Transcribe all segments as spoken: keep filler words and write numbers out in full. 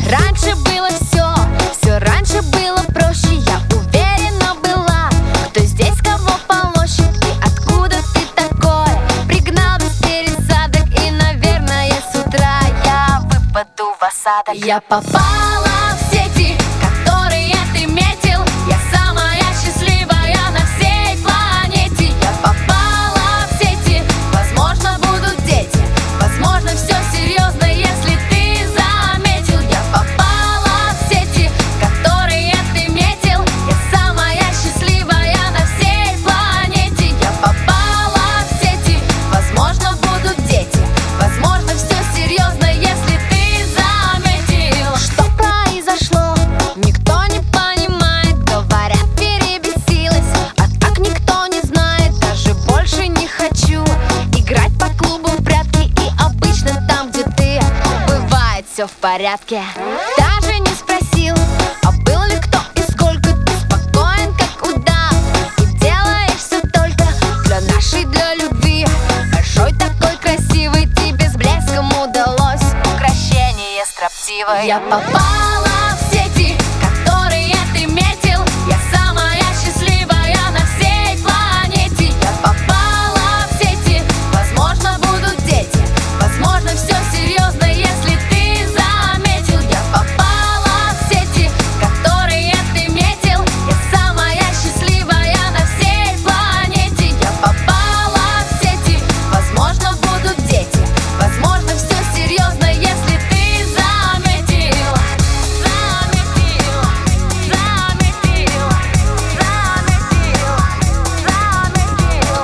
Раньше было все, все раньше было проще. Я уверена была, кто здесь кого полощет. И откуда ты такое пригнал без пересадок? И, наверное, с утра я выпаду в осадок. Я попала в сети, которые ты метил. Я самая счастливая на всей планете. Я попала в сети, возможно, будут дети. Возможно, все серьезно, если ты заметил. Я попала в сети, которые ты метил. Я самая счастливая на всей планете. Я попала в сети, возможно, будут дети. Возможно, все серьезно, если ты заметил. Что произошло, никто не понимает. Говорят, перебесилась, а так никто не знает. Даже больше не хочу играть по клубам в прятки. И обычно там, где ты, бывает все в порядке. Даже не спросил, а был ли кто и сколько. Ты спокоен, как удав, и делаешь все только для нашей, для любви. Большой такой красивый, тебе с блеском удалось украшение строптивое. Я попала в сети, которые ты метил. Я самая счастливая на всей планете. Я попала в сети, возможно, будут дети. Возможно, все серьезно, если ты заметил. Я попала в сети, которые ты метил. Я самая счастливая на всей планете. Я попала в сети, возможно, будут дети. Возможно, все серьезно, если ты заметил. Заметил, заметил, заметил, заметил,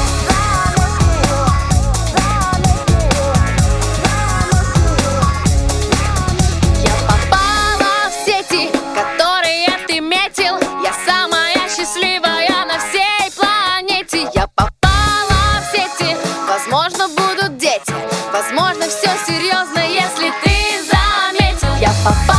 Я попала в сети, которые ты метил. Я самая счастливая на всей планете. Я попала в сети, возможно, будут дети. Возможно, все серьезно, если ты заметил. Я попала